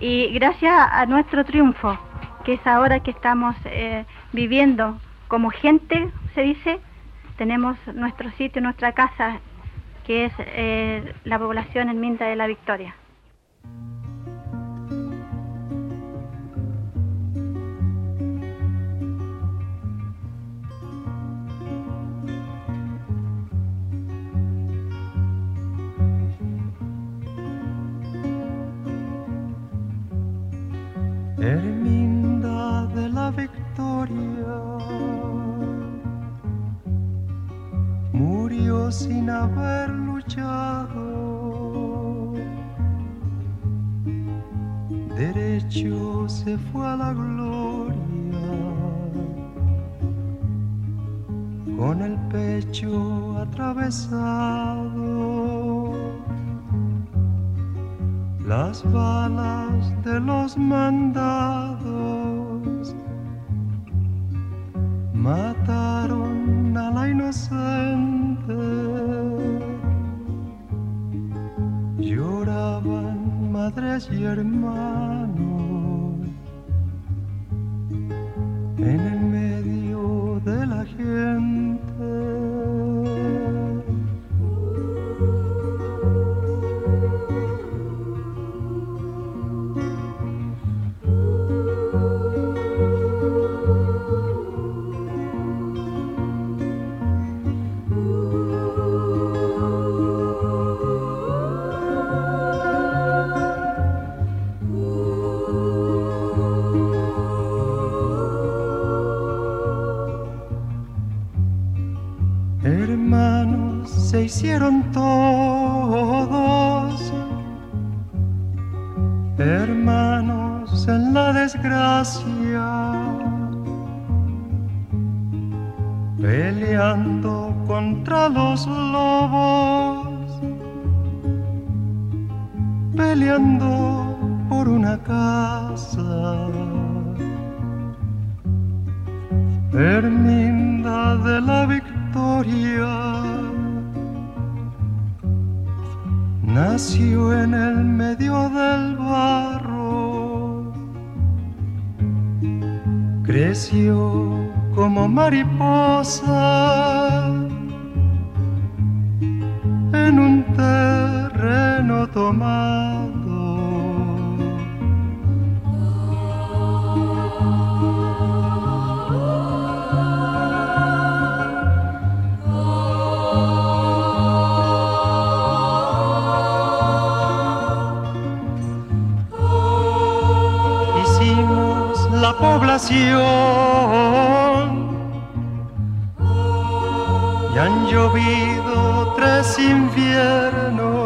Y gracias a nuestro triunfo, que es ahora que estamos viviendo como gente, se dice, tenemos nuestro sitio, nuestra casa, que es la población en Minda de la Victoria. Herminda de la Victoria murió sin haber luchado, derecho se fue a la gloria, con el pecho atravesado. Las balas de los mandados mataron a la inocente. Lloraban madres y hermanos en el medio de la gente. Hermanos se hicieron todos, hermanos en la desgracia, peleando contra los lobos, peleando por una casa. Herminda de la Victoria nació en el medio del barro, creció como mariposa en un terreno tomado. La población y han llovido 3 inviernos